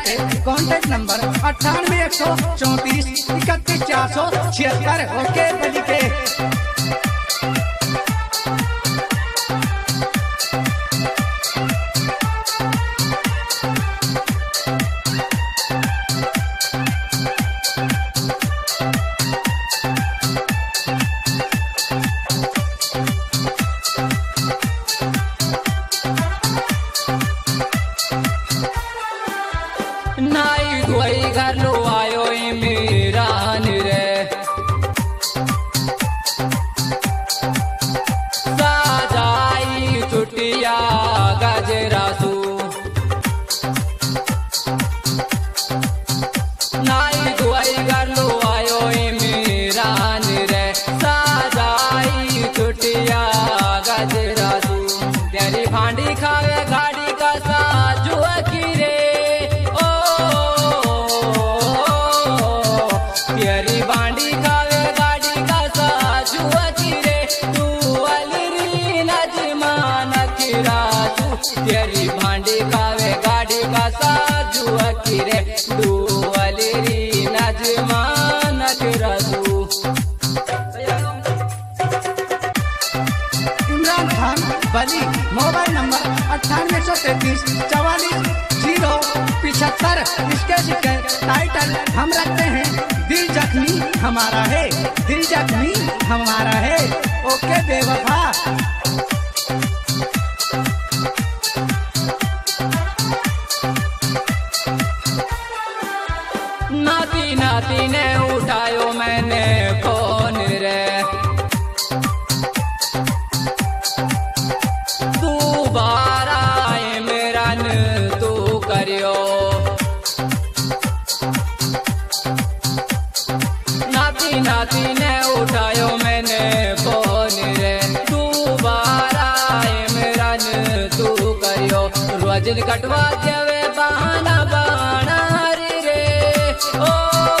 रहते। Contact number 9814431476। Okay बली के नाई धोई घर लो आयो मेरा रे साजाई छुटिया गजरासू नाई धोई घर लो आयो मेरा रे साजाई छुटिया गजरासू तेरी भांडी खावे गाड़ी का साजू रे तेरी बांडी खावे गाड़ी का साजू रे तू अलरी नजमान किराजू तेरी भांडी खावे गाड़ी का साजू रे तू अलरी नजमान किराजू। इमरान खान बली मोबाइल नंबर 9833440075। इसके शिके टाइटल हम रखते हैं दिल जख्मी हमारा है, दिल जख्मी हमारा है। ओके बेवफा नाती नाती ने उठायो मैंने फोन रे तू बारा मेरा न तू करियो नाती नाती ने उठायो मैंने फोन रे तू बारा मेरा न तू करियो रोजन कटवा देवे बहाना बहाना रे ओ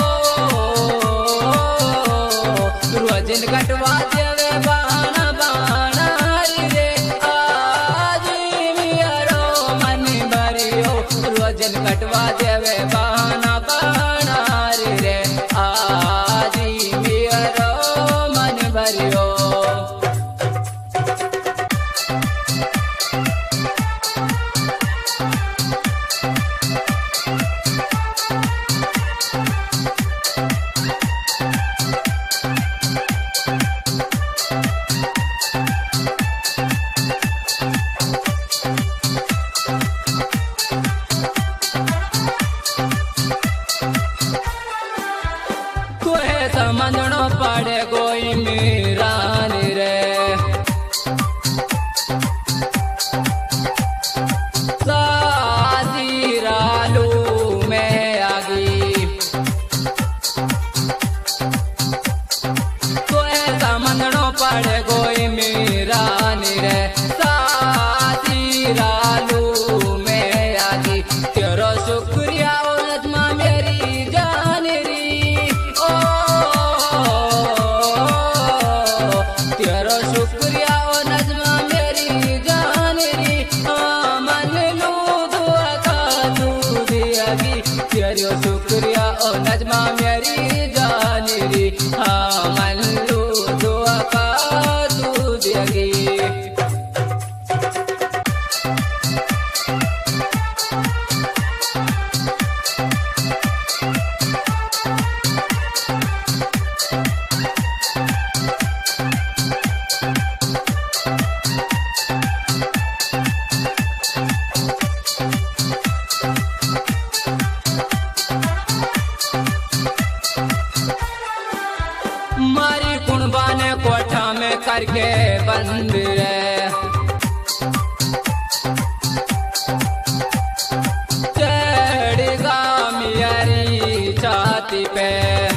रोजन कटवा देवे बहाना बहाना रे आज मेरा मन भरियो रोजन कटवा देवे बहाना बहाना रे आज मेरा मन भरियो। समझनो पड़े कोई मेरा रे साजी रालू में आगी तो समझनो पड़े कोई मेरा रे साजी रालू में आगी तेरा शुक्रिया नजमा मेरी जान री ओ तेरा शुक्रिया ओ नजमा मेरी जान री मन लू दुआ का तू दियागी तेरा शुक्रिया ओ नजमा मेरी जान री मन लू दुआ का तू दियागी। मारी कुणबा ने कोठा में करके बंद रे चढ़ेगा मेरी छाती पे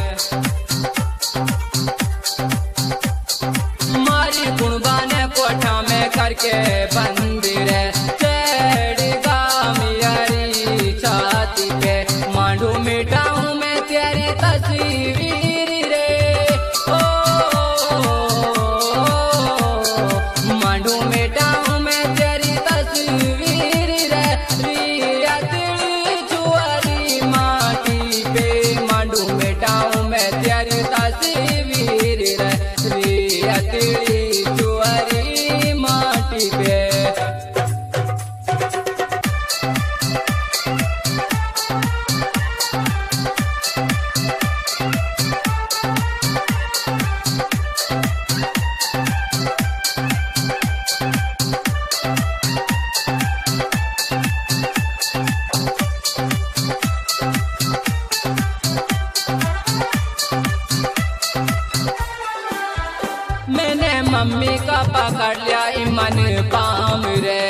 मारी कुणबा ने कोठा में करके बंद रे चढ़ेगा मेरी छाती पे मांडू मिटाऊं मैं तेरी तस्वीर रे ओ मांडू मिटाऊं मैं तेरी तस्वीर रे रिया दिल छुआरी मम्मी का पकड़ लिया मन पाम रे,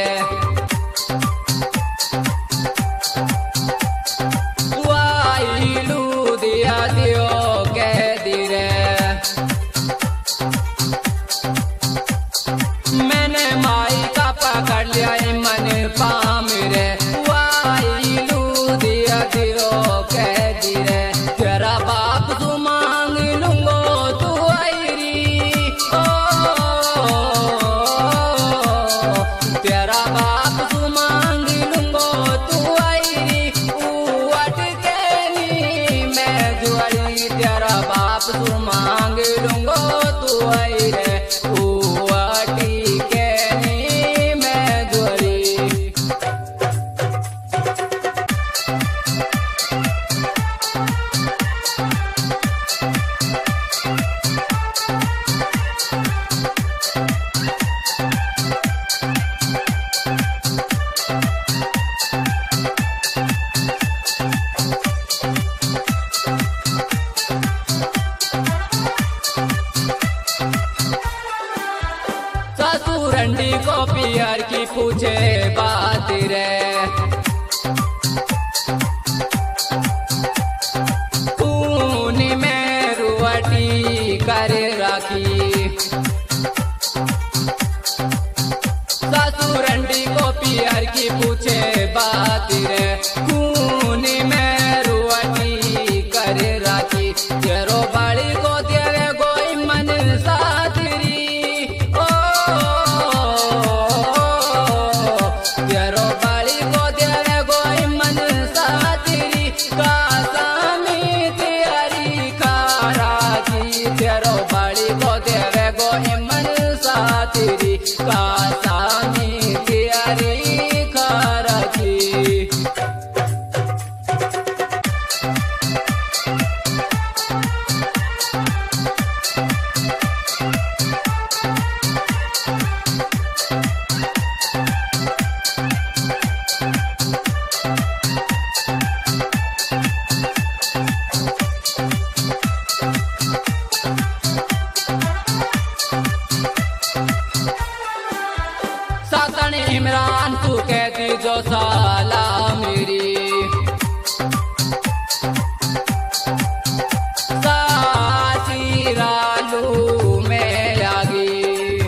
वाइलू दिया दियो कह दी रे, मैंने माई का पकड़ लिया मन पाम रे, वाइलू दिया दियो कह दी रे, तेरा बाप तू मांग लूंगो तू आईरी, ओ तेरा बाप तू मांग लूंगो तू आईरी, अटके नी मैं जुआरी, तेरा बाप तू मांग लूंगो तू आई रे, अटके नी मैं जुआरी। ससुरंडी को पियर की पूछे बात रे, तूने में रुआटी कर रखी, ससुरंडी को पियर की पूछे बात रे, तूने में रुआटी कर रखी, तेरो बाड़ी को तेरे गोई मन साथरी, तेरो बाड़ी को तेरे गोई मन साथरी, कासामी तेरी खारा की, तेरो बाड़ी को तेरे गोई मन साथरी, कासामी तेरी खारा की। सातन इमरान तू कहती जो साला मेरी, साची रालू में आगी,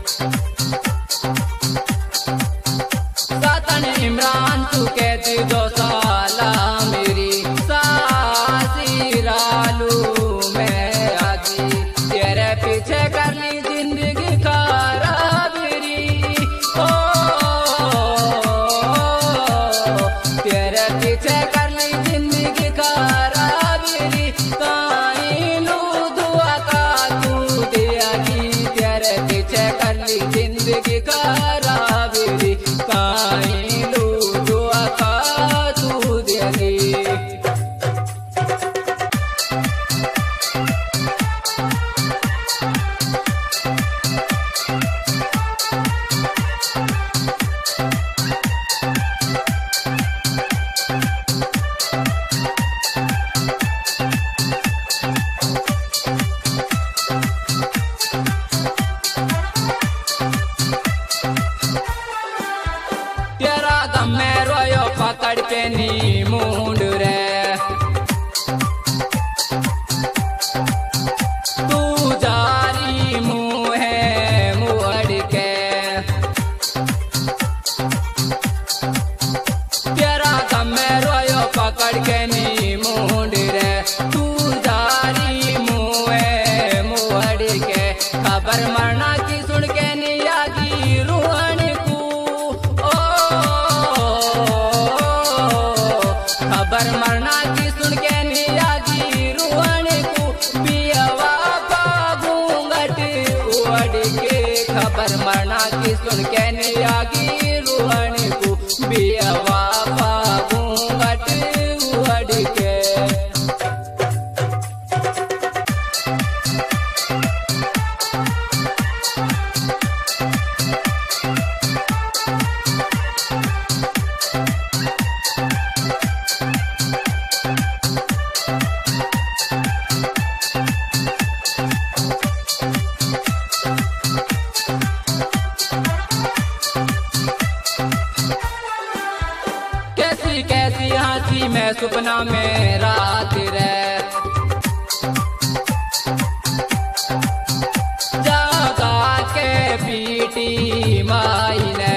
सातन इमरान तू कहती जो साला मेरी, साची रालू में आगी, तेरे पीछे कर ली जिंदगी खराबरी, ओ तेरे पीछे कर ली जिंदगी खराबरी, काइलू दुआ का तू दियागी, तेरे पीछे कर ली जिंदगी खराबरी, काइलू दुआ का तू दियागी। तेरा गम में रोयो पकड़ के नी मूंड रे, तू जारी मुँह है मुड़ के, तेरा गम में रोयो पकड़ के नी मूंड रे, तू जारी मुँह है मुड़ के, खबर मरना की सुन के नी आगी रूहन को, खबर मरना की सुन के नी आगी रूहन को, बियावा घूंघट उड़ के, खबर मरना की सुन के नी आगी रूहन को, बियावा घूंघट उड़ के। सुपना में रात रे जागा के पीटी माई ने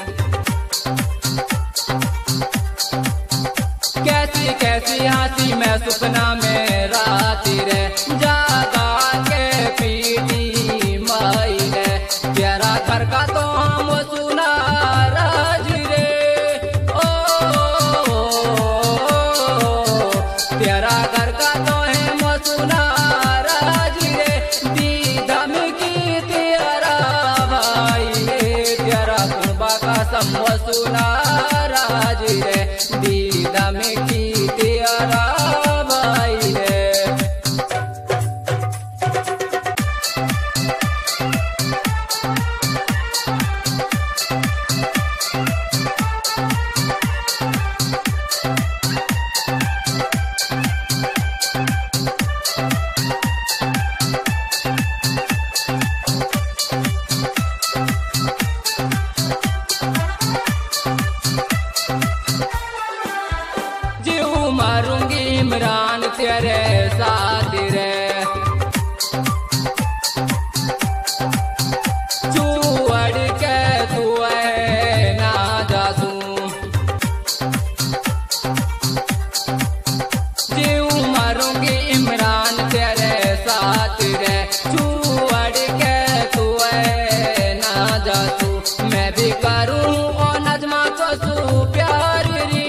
कैसी कैसी हंसी मैं सुपना में रात रे जागा के पीटी माई ने तेरा घर का तो हम सुना राज रे तेरा घर का तो हम सुना राज रे दीदम की तेरा भाई रे तेरा कुर्बा का सम सुना राज रे दीदम की तेरा भाई रे मारूंगी इमरान तेरे साथ रे चूअड़ के तू है ना जासू जीव मारूंगी इमरान तेरे साथ रे चूअड़ के तू है ना जासू मैं भी करूं ओ नजमा को सू प्यार री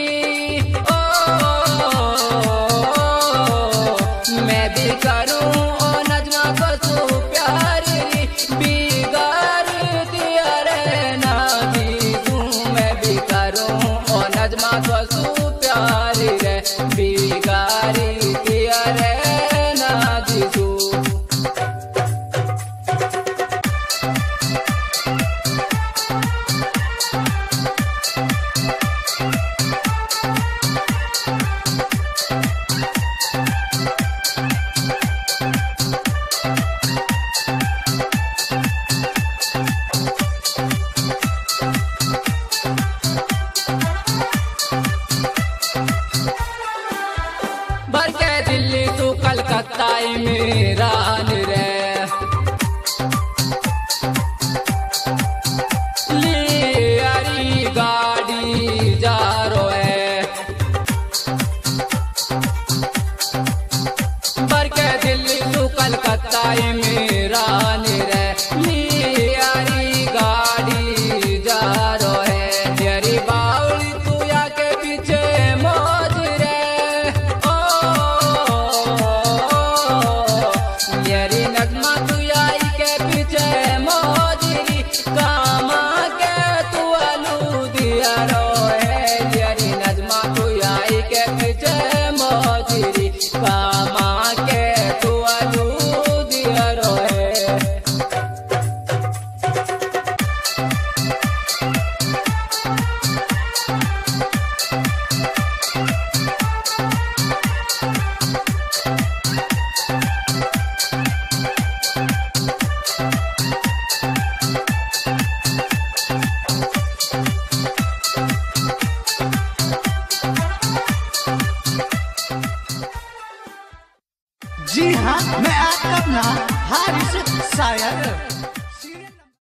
मैं भी करूं ओ नजमा को तू प्यार री बिगाड़ दिया रे ना दी तू मैं भी करूं ओ नजमा को तू प्यार रे बिगाड़ दिया रे ना दी तू भर के दिल्ली तू कलकत्ता मेरा रे लियारी गाड़ी जा रो है भर के दिल्ली तू कलकत्ता मेरा रे लियारी गाड़ी जा रो है तेरी बावली तू या के पीछे मौज रे तेरी नगमा तू आई के पीछे मौजरी कामा के तू आलू दिया रो है तेरी नगमा तू आई के पीछे मौजरी कामा के तू आलू दिया रो है जी हाँ, मैं आपका अपना हारिस शायर।